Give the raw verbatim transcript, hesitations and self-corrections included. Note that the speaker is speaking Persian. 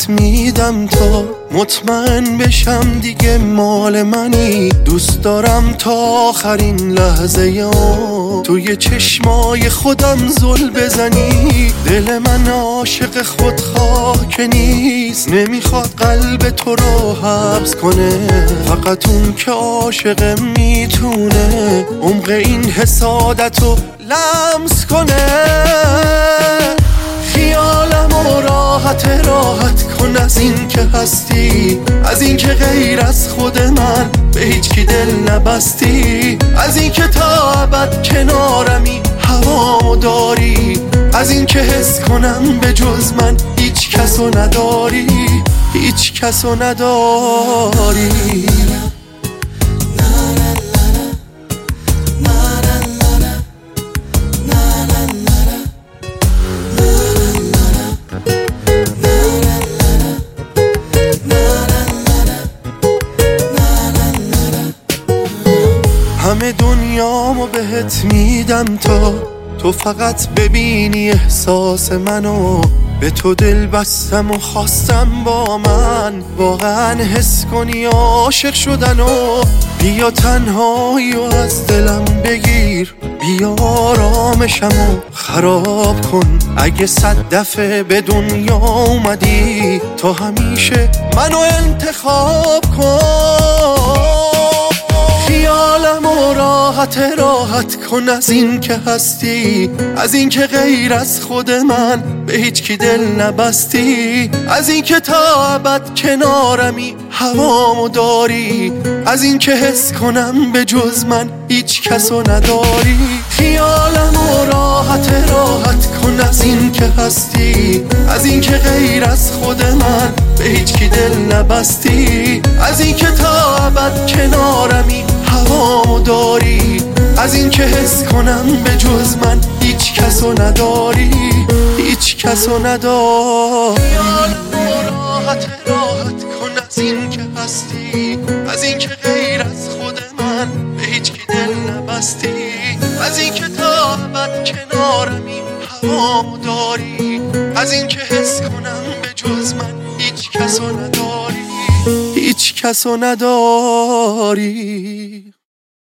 بهت میدم تا مطمئن بشم دیگه مال منی. دوست دارم تا آخرین لحظه یا توی چشمای خودم زل بزنی. دل من عاشق خودخواه که نیست، نمیخواد قلب تو رو حبس کنه. فقط اون که عاشق میتونه عمق این حسادتو لمس کنه. خیالم و راحت راحت کن از این که هستی، از این که غیر از خود من به هیچ کی دل نبستی. از این که تا ابد کنارمی هوامو داری، از این که حس کنم به جز من هیچ کسو نداری، هیچ کسو نداری. همه دنیامو بهت میدم تا تو فقط ببینی احساس منو. به تو دل بستم و خواستم با من واقعا حس کنی عاشق شدنو. بیا تنهایی و از دلم بگیر، بیا آرامشمو خراب کن. اگه صد دفعه به دنیا اومدی تا همیشه منو انتخاب کن. خیالم و راحت راحت کن از این که هستی، از این که غیر از خود من به هیچ کی دل نبستی. از این که تا ابد کنارمی هوامو داری، از این که حس کنم به جز من هیچ کسو نداری. خیالم و راحت راحت کن از این که هستی، از این که غیر از خود من به هیچ کی دل نبستی. از این که تا ابد کنارمی هوامو داری، از این که حس کنم به جز من هیچ کسو نداری، هیچ کسو نداری. خیالم و راحت راحت کن از این که هستی، از این که غیر از خود من به هیچ کی دل نبستی. از این که تا ابد کنارمی هوامو داری، از این که حس کنم به جز من هیچ کسو نداری، هیچ کسو نداری.